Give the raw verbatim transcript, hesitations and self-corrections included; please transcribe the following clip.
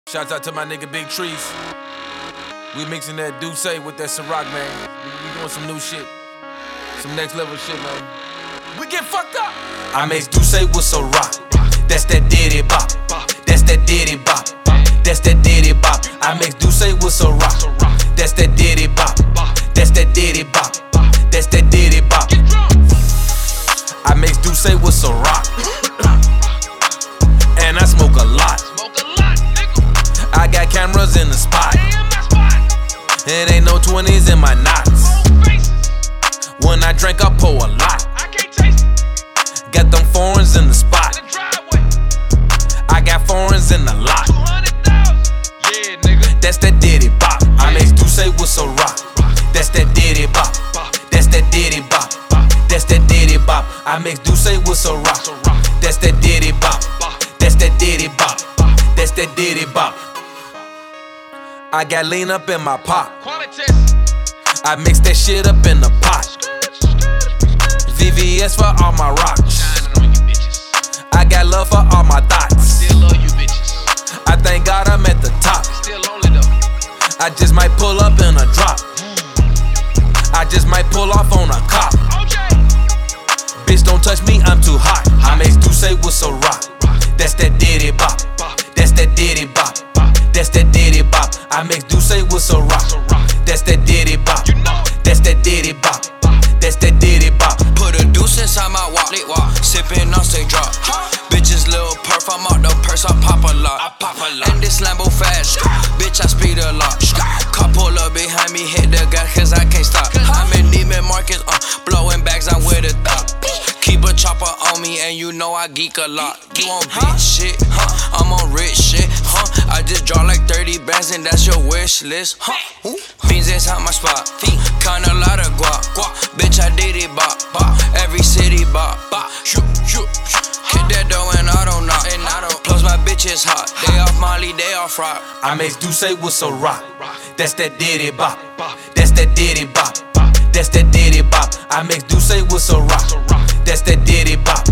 Shouts out to my nigga Big Trees. We mixing that Douce with that Ciroc, man. We, we doing some new shit. Some next level shit, man. We get fucked up. I mix Douce with Ciroc. That's that Diddy Bop. That's that Diddy Bop. That's that Diddy Bop. I mix Douce with Ciroc. That's that Diddy Bop. That's that Diddy Bop. That's that Diddy Bop. I mix Douce with Ciroc. And I smoke a lot. I got cameras in the spot. It ain't no twenties in my knots. When I drink, I pour a lot. Got them foreigns in the spot. I got foreigns in the lot. That's that Diddy Bop. I mix Douce with Ciroc. That's that Diddy Bop. That's that Diddy Bop. That's that Diddy Bop. I mix Douce with Ciroc. That's that Diddy Bop. That's that Diddy Bop. That's that Diddy Bop. I got lean up in my pot. I mix that shit up in the pot. V V S for all my rocks. I got love for all my thoughts. I thank God I'm at the top. I just might pull up in a drop. I just might pull off on a cop. Bitch, don't touch me, I'm too hot. I mix Douce with Ciroc. That's that Diddy Bop. That's that Diddy Bop. That's that Diddy Bop. I mix Douce with Ciroc. That's that Diddy Bop. That's that Diddy Bop. That's that Diddy Bop. Put a deuce inside my walk, sippin' on stay drop. Bitches little perf, I'm out the purse, I pop a lot. I pop a lot. And this Lambo fast, bitch I speed a lot. Car pull up behind me, hit the gas cause I can't stop. I'm in Neiman Marcus, uh, blowing bags, I'm with a thought. Keep a chopper on me and you know I geek a lot. You on bitch shit, huh? I'm on rich shit, huh? I just draw like thirty bands and that's your wish list, huh? Beans inside my spot, kinda lot of guap, guap. Bitch I did it bop, bop. Every city bop, bop. Shoot, shoot, shoot. Hit that dough and I don't knock, and I don't. Plus my bitch is hot, they off Molly, they off rock. I mix Douce with Ciroc. That's that Diddy Bop. That's that Diddy Bop. That's that Diddy Bop. I mix Douce with Ciroc. That's that Diddy Bop.